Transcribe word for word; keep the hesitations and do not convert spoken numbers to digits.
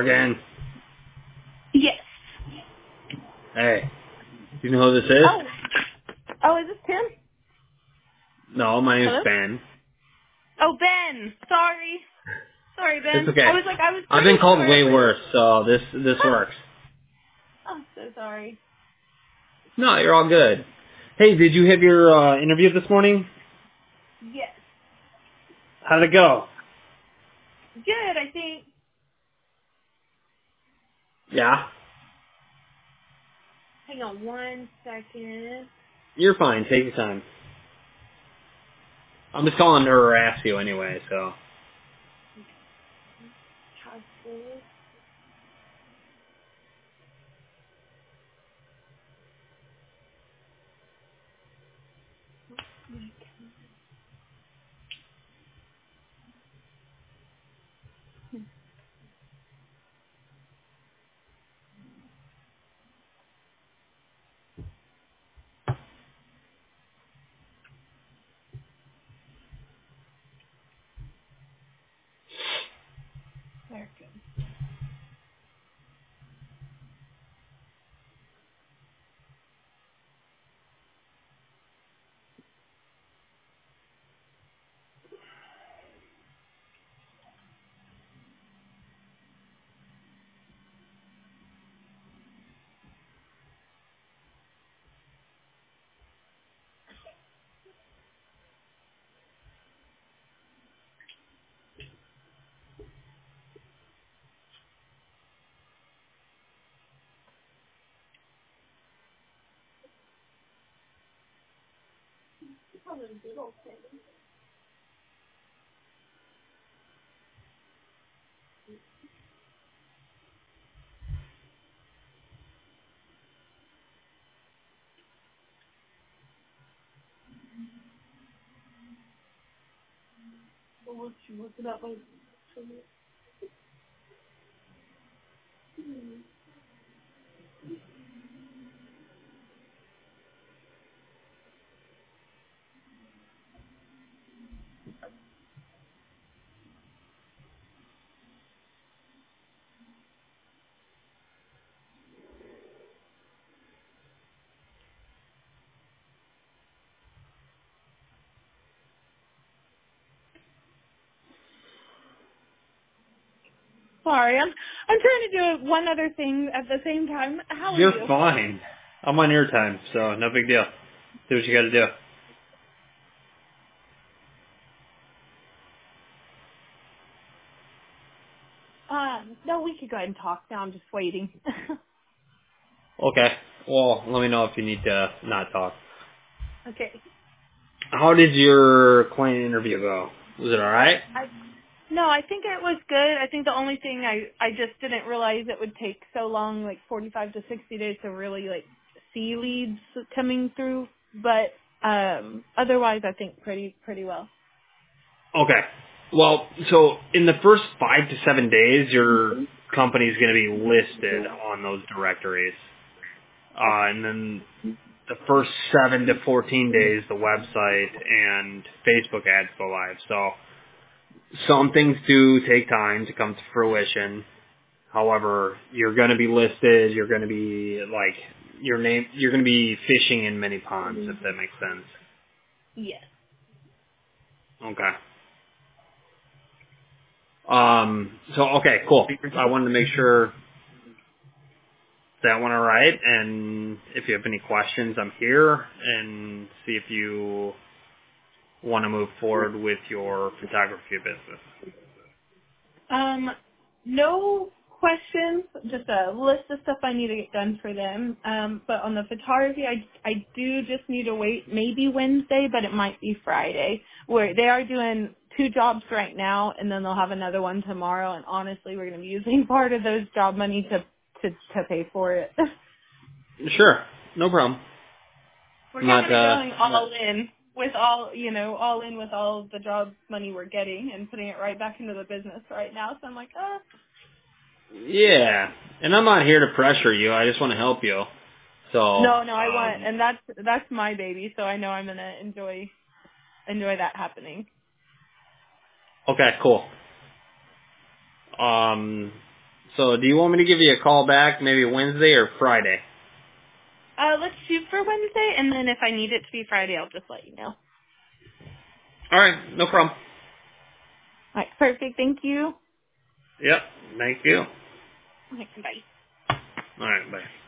Morgan. Yes. Hey, do you know who this is? Oh. Oh, is this Tim? No, my name's Hello? Ben. Oh, Ben. Sorry. Sorry, It's Ben. I okay. was like, I was I've pretty been called sure it way was... worse, so this this Oh. works. I'm so sorry. No, you're all good. Hey, did you have your uh, interview this morning? Yes. How did it go? Good, I think. Yeah, Hang on one second. you're fine. Take your time. I'm just calling to harass you anyway, so. How's this? There it goes. Well, what you looking up my... Sorry, I'm I'm trying to do one other thing at the same time. How are You're you? fine. I'm on your time, so no big deal. Do what you gotta do. Um, no, we could go ahead and talk now. I'm just waiting. Okay. Well, let me know if you need to not talk. Okay. How did your client interview go? Was it alright? I no, I think it was good. I think the only thing I I just didn't realize it would take so long, like forty-five to sixty days, to really like see leads coming through. But um, otherwise, I think pretty pretty well. Okay. Well, so in the first five to seven days, your company's going to be listed on those directories. Uh, and then the first seven to fourteen days, the website and Facebook ads go live. So some things do take time to come to fruition. However, you're going to be listed. You're going to be like your name. You're going to be fishing in many ponds, if that makes sense. Yes. Okay. Um. So okay, cool. I wanted to make sure that went all right. And if you have any questions, I'm here. And see if you want to move forward with your photography business. Um, no questions, just a list of stuff I need to get done for them. Um, but on the photography, I, I do just need to wait maybe Wednesday, but it might be Friday, where they are doing two jobs right now, and then they'll have another one tomorrow, and honestly, we're going to be using part of those job money to, to, to pay for it. Sure, no problem. We're I'm kind not. of Uh, going all in with all, you know, all in with all the job money we're getting and putting it right back into the business right now. So I'm like, uh, yeah, and I'm not here to pressure you. I just want to help you. So, no, no, I want, um, and that's that's my baby, so I know I'm gonna enjoy enjoy that happening. okay, cool. Um, So do you want me to give you a call back maybe Wednesday or Friday? Uh, let's shoot for Wednesday, and then if I need it to be Friday, I'll just let you know. All right, no problem. All right, perfect. Thank you. Yep, thank you. Okay, bye. All right, bye.